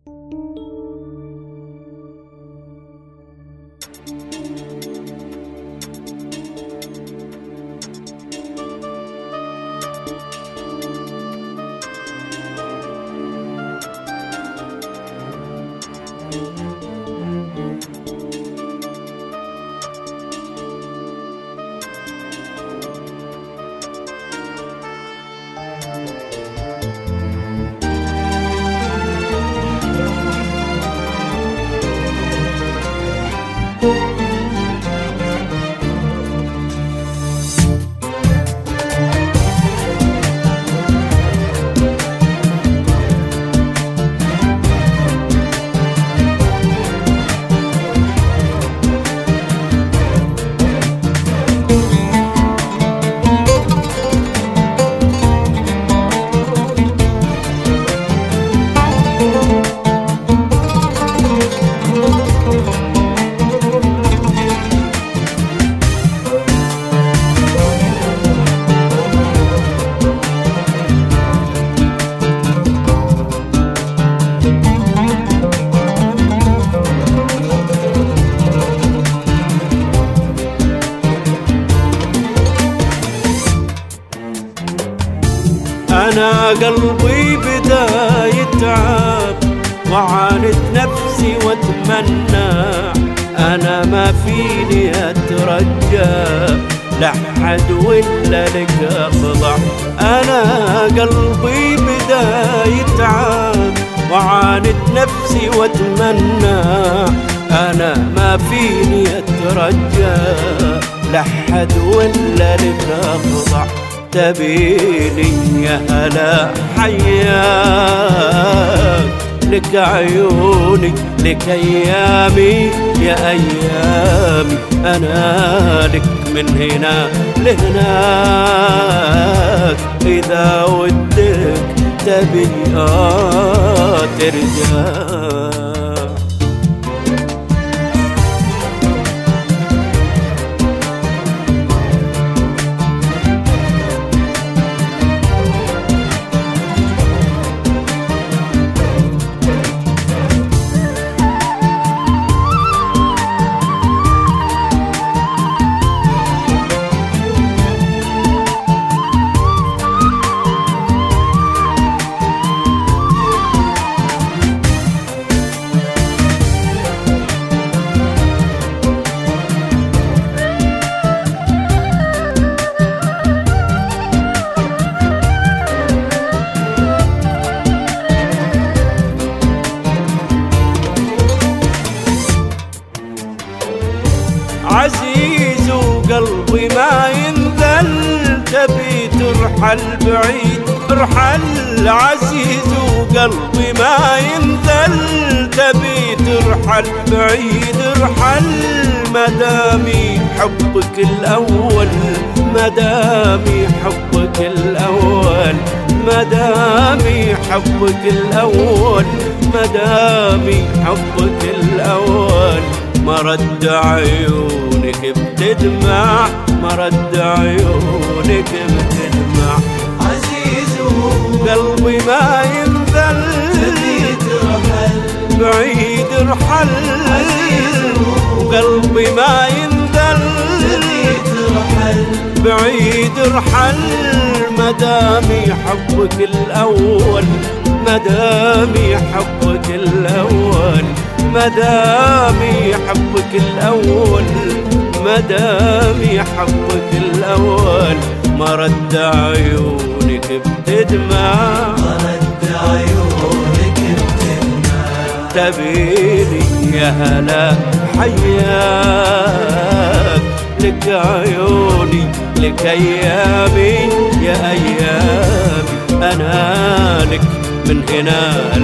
أنا قلبي بدا يتعب وعاند نفسي واتمنى، أنا ما فيني أترجى لحد ولا لك أخضع. أنا قلبي بدا يتعب وعاند نفسي واتمنى، أنا ما فيني أترجى لحد ولا لك أخضع. تبيني يا هلا حياك، لك عيوني لك أيامي يا أيامي، أنا لك من هنا لهناك. إذا ودك تبي ترجع. عزيز وقلبي ما ينذل، تبي ترحل بعيد ارحل. عزيز وقلبي ما ينذل، تبي ترحل بعيد ارحل. مدامي حبك الأول، مدامي حبك الأول، مدامي حبك الأول، مدامي حبك الأول. مرد عيونك بتدمع، مرد عيونك بتدمع. عزيز قلبي ما ينذل، تبي ترحل بعيد ارحل. عزيز قلبي ما ينذل، تبي ترحل بعيد ارحل. مدامي حبك الأول، مدامي حبك الأول، مدامي حبك الأول، مدامي حبك الأول. مرد عيونك بتدمع، مرد عيونك بتدمع. تبيني يا هلا حياك، لك عيوني لك أيامي يا أيامي، أنا لك من هنا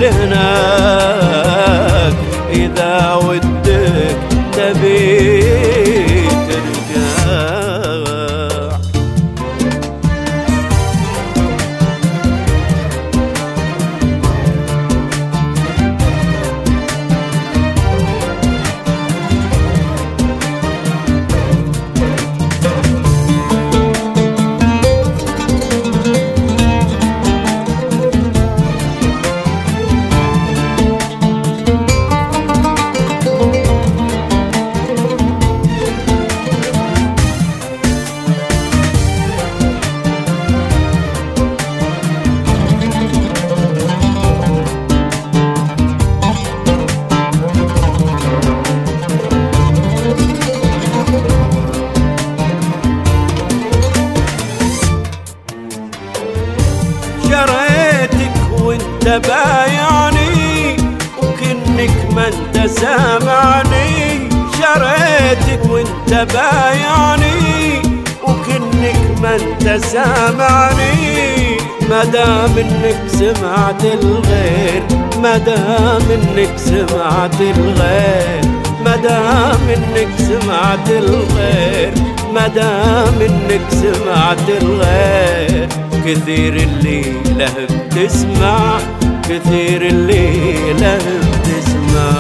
لهناك. إذا ودك تبي ترجع. بايعني وكنك ما انت سامعني، شريتك وانت بايعني وكنك ما انت سامعني، مدام انك سمعت الغير، مدام انك سمعت الغير، مدام انك سمعت الغير، مدام انك سمعت الغير. كثير اللي له بتسمع، كثير اللي له بتسمع،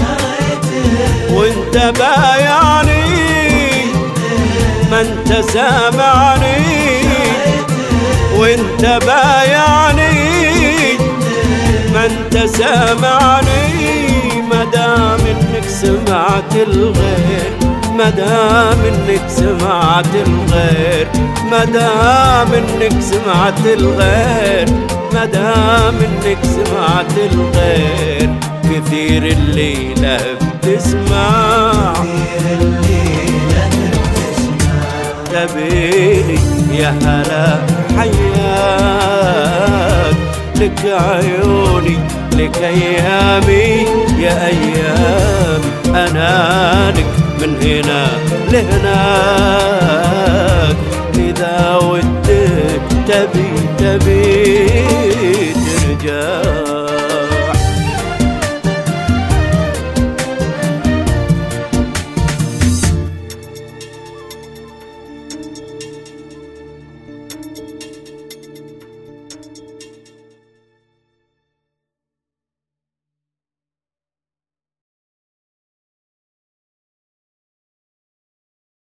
وانت بايعني ما انت سامعني، وانت بايعني ما انت سامعني، مدام انك سمعت الغير، مدام انك سمعت الغير، مدام انك سمعت الغير، مدام انك سمعت الغير. كثير اللي له بتسمع، تبيني يا هلا حياك، لك عيوني لك ايامي يا ايام، انا لك من هنا لهناك، اذا ودك تبي ترجع.